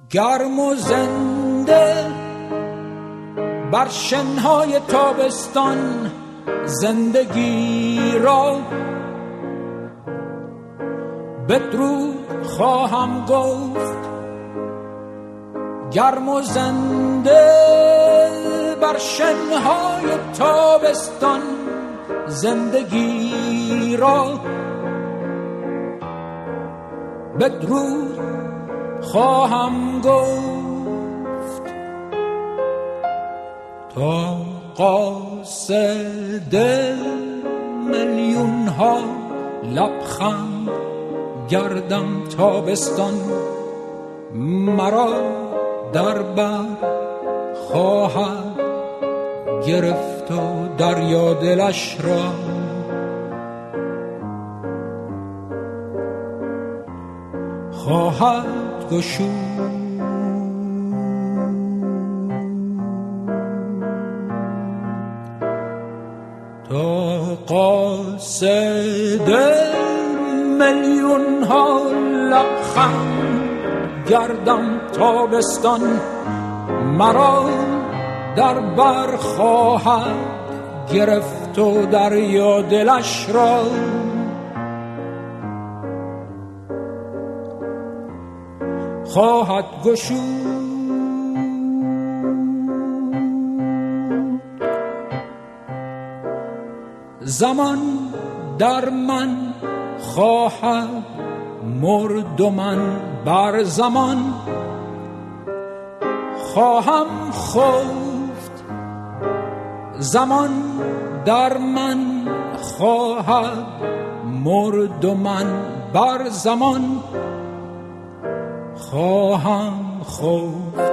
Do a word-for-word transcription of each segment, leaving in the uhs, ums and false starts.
گرم و زنده بر شنهای تابستان زندگی را بدرود خواهم گفت. گرم و زنده بر شنهای تابستان زندگی را بدرود خواهم گفت. تا قاصد میلیون ها لبخند گردم تابستان مرا در بر خواهد گرفت و دریا دلش را خواهد گشود. تا قاصد میلیون ها لبخند گردم تابستان مرا در بر خواهد گرفت و دریا دلش را خواهد گشود. زمان در من خواهد مرد و من بر زمان خواهم خفت. زمان در من خواهد مرد و من بر زمان خواهم خفت.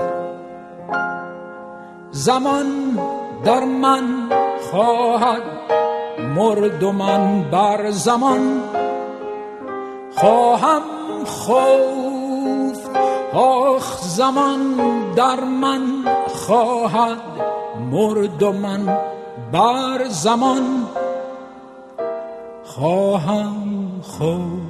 زمان در من خواهد مرد و من بر زمان خواهم خفت. آخ زمان در من خواهد مرد و من بر زمان خواهم خفت.